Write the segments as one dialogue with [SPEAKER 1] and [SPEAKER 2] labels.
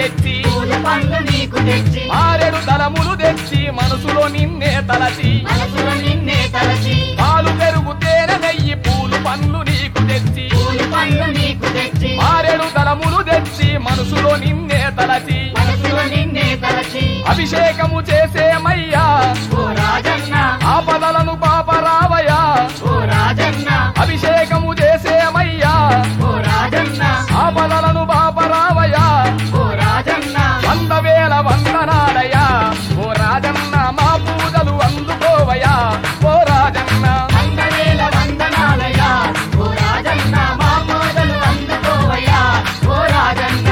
[SPEAKER 1] తెచ్చి
[SPEAKER 2] పూలు పండ్లు నీకు తెచ్చి
[SPEAKER 1] మారెడు తలములు తెచ్చి మనసులో నిన్నే తలచి
[SPEAKER 2] మనసులో నిన్నే తలచి
[SPEAKER 1] పాలు పెరుగు తేనె నెయ్యి పూలు పండ్లు నీకు తెచ్చి
[SPEAKER 2] పూలు పండ్లు నీకు తెచ్చి
[SPEAKER 1] మారెడు తలములు తెచ్చి మనసులో నిన్నే తలచి
[SPEAKER 2] మనసులో నిన్నే తలచి
[SPEAKER 1] అభిషేకము చేసేమయ్యా
[SPEAKER 2] ఓ రాజన్న
[SPEAKER 1] ఆపదలను పాపరావయ్యా
[SPEAKER 2] ఓ రాజన్న
[SPEAKER 1] అభిషేకము చేసేమయ్యా
[SPEAKER 2] ఓ రాజన్న
[SPEAKER 1] ఆపదలను పాపరావయ్యా
[SPEAKER 2] ఓ రాజన్న
[SPEAKER 1] 100,000 వందనాలయ్యా ఓ రాజన్న మా పూజలు అందుకోవయ్యా ఓ రాజన్న
[SPEAKER 2] 100,000 వందనాలయ్యా ఓ రాజన్న మా పూజలు అందుకోవయ్యా ఓ రాజన్న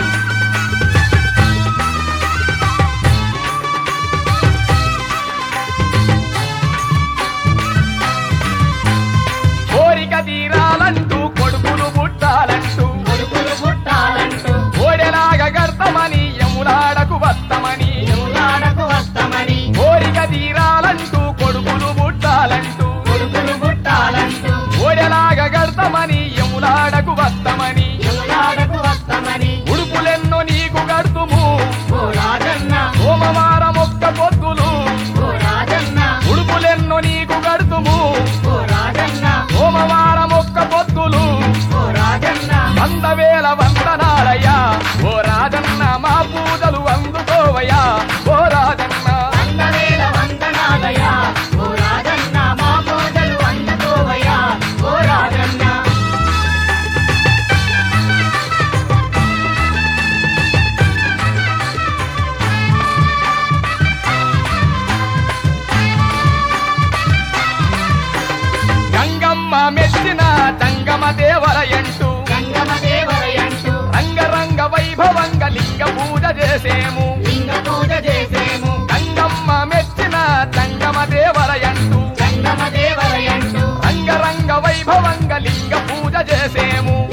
[SPEAKER 1] కోరిక తీరాలంటూ కొడుకులు పుట్టాలంటూ
[SPEAKER 2] కొడుకులు పుట్టాలంటూ
[SPEAKER 1] ఓడెలాగా గర్తమని యములాడకు వస్తమని
[SPEAKER 2] యములాడకు వస్తమని
[SPEAKER 1] కోరిక తీరాలంటూ కొడుకులు పుట్టాలంటూ
[SPEAKER 2] కొడుకులు పుట్టాలంటూ
[SPEAKER 1] ఓడెలాగా గర్తమని యములాడకు వస్తమని
[SPEAKER 2] యములాడకు వస్తమని
[SPEAKER 1] ఉడుపులెన్నో నీకు గడుతుము
[SPEAKER 2] ఓ రాజన్న
[SPEAKER 1] సోమవారం ఒక్క పొద్దులు
[SPEAKER 2] ఓ రాజన్న
[SPEAKER 1] ఉడుపులెన్నో నీకు గడుతుము
[SPEAKER 2] ఓ రాజన్న
[SPEAKER 1] సోమవారం ఒక్క పొద్దులు
[SPEAKER 2] ఓ రాజన్న
[SPEAKER 1] 100,000 వందనాలయ్యా ఓ రాజన్న మా పూజలు అందుకోవయ్యా ఓ రాజన్న
[SPEAKER 2] 100,000 వందనాలయ్యా ఓ రాజన్న మా పూజలు అందుకోవయ్యా ఓ రాజన్న
[SPEAKER 1] గంగమ్మ మెచ్చిన తంగమ దేవరయంటూ
[SPEAKER 2] గంగమ్మ దేవరయంటూ
[SPEAKER 1] రంగరంగ వైభవంగ లింగ పూజ చేసేము
[SPEAKER 2] లింగ పూజ చేసేము
[SPEAKER 1] గంగమ్మ మెచ్చిన తంగమ దేవరయంటూ
[SPEAKER 2] గంగమ్మ దేవరయంటూ
[SPEAKER 1] రంగరంగ వైభవంగ లింగ పూజ చేసేము